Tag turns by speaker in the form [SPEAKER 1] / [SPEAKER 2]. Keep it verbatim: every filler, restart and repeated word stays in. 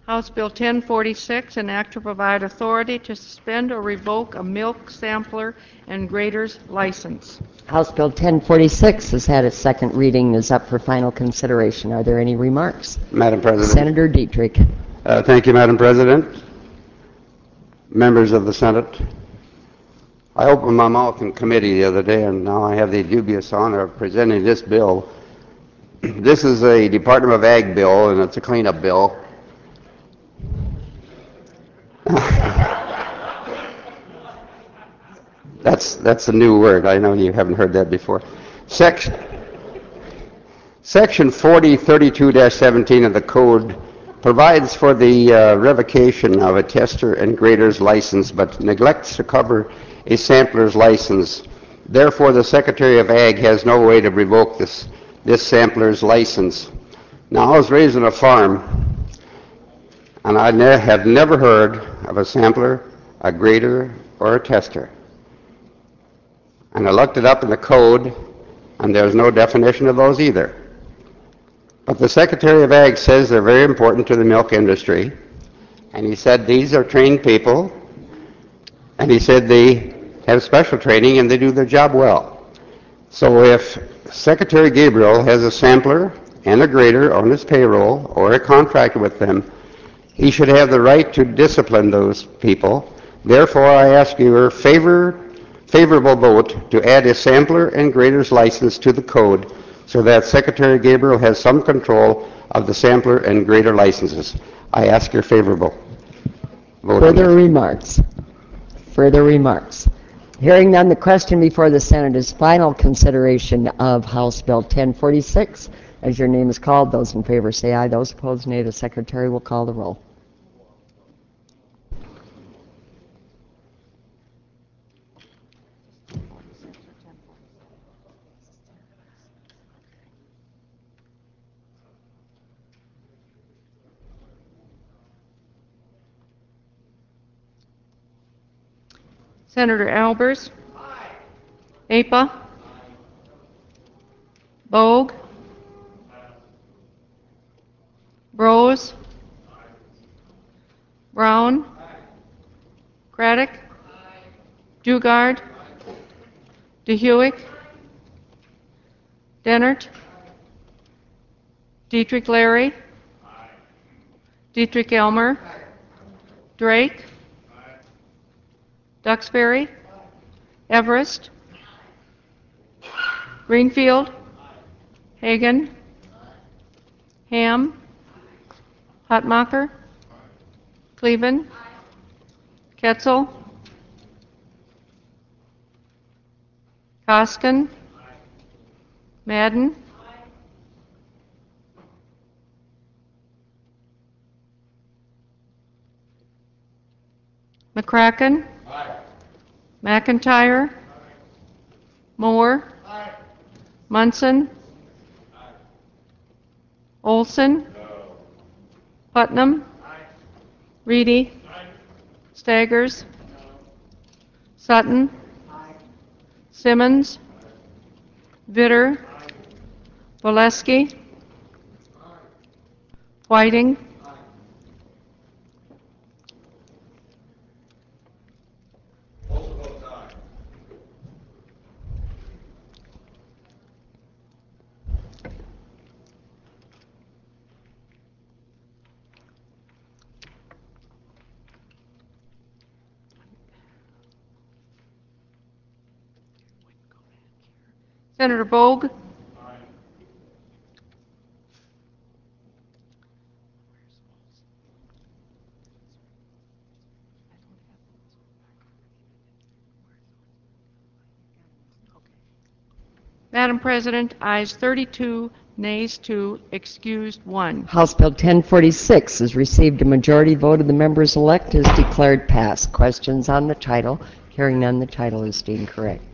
[SPEAKER 1] House Bill ten forty-six, an act to provide authority to suspend or revoke a milk sampler and grader's license.
[SPEAKER 2] House Bill ten forty-six has had its second reading and is up for final consideration. Are there any remarks?
[SPEAKER 3] Madam President.
[SPEAKER 2] Senator Dietrich.
[SPEAKER 3] Uh, thank you, Madam President. Members of the Senate. I opened my mouth in committee the other day, and now I have the dubious honor of presenting this bill. This is a Department of Ag bill, and it's a cleanup bill. That's that's a new word. I know you haven't heard that before. Section Section forty thirty-two dash seventeen of the Code provides for the uh, revocation of a tester and grader's license, but neglects to cover a sampler's license. Therefore, the Secretary of Ag has no way to revoke this this sampler's license. Now, I was raised on a farm, and I ne- have never heard of a sampler, a grader, or a tester. And I looked it up in the code, and there's no definition of those either. But the Secretary of Ag says they're very important to the milk industry, and he said these are trained people, and he said they have special training and they do their job well. So if Secretary Gabriel has a sampler and a grader on his payroll or a contract with them, he should have the right to discipline those people. Therefore, I ask your favor favorable vote to add a sampler and grader's license to the code so that Secretary Gabriel has some control of the sampler and grader licenses. I ask your favorable vote.
[SPEAKER 2] Further remarks? Further remarks? Hearing none, the question before the Senate is final consideration of House Bill ten forty-six. As your name is called, those in favor say aye. Those opposed, nay. The Secretary will call the roll.
[SPEAKER 1] Senator Albers? Aye. Apa? Aye. Bogue? Aye. Brose? Aye. Brown? Aye. Craddock? Aye. Dugard? Aye. DeHuick? Aye. Dennert? Aye. Dietrich Larry? Aye. Dietrich Elmer? Aye. Drake? Aye. Duxbury? Aye. Everest? Aye. Greenfield? Aye. Hagan? Aye. Ham? Aye. Hutmacher? Aye. Cleveland? Aye. Ketzel? Koskin? Aye. Madden? Aye. McCracken? Aye. McIntyre? Aye. Moore? Aye. Munson? Aye. Olson? No. Putnam? Aye. Reedy? Aye. Staggers? No. Sutton? Aye. Simmons? Aye. Vitter? Aye. Valesky? Aye. Whiting? Aye. Also votes aye. Senator Bogue? Aye. Madam President, ayes thirty-two, nays two, excused one.
[SPEAKER 2] House Bill ten forty-six has received a majority vote of the members elect, is declared passed. Questions on the title? Hearing none, the title is deemed correct.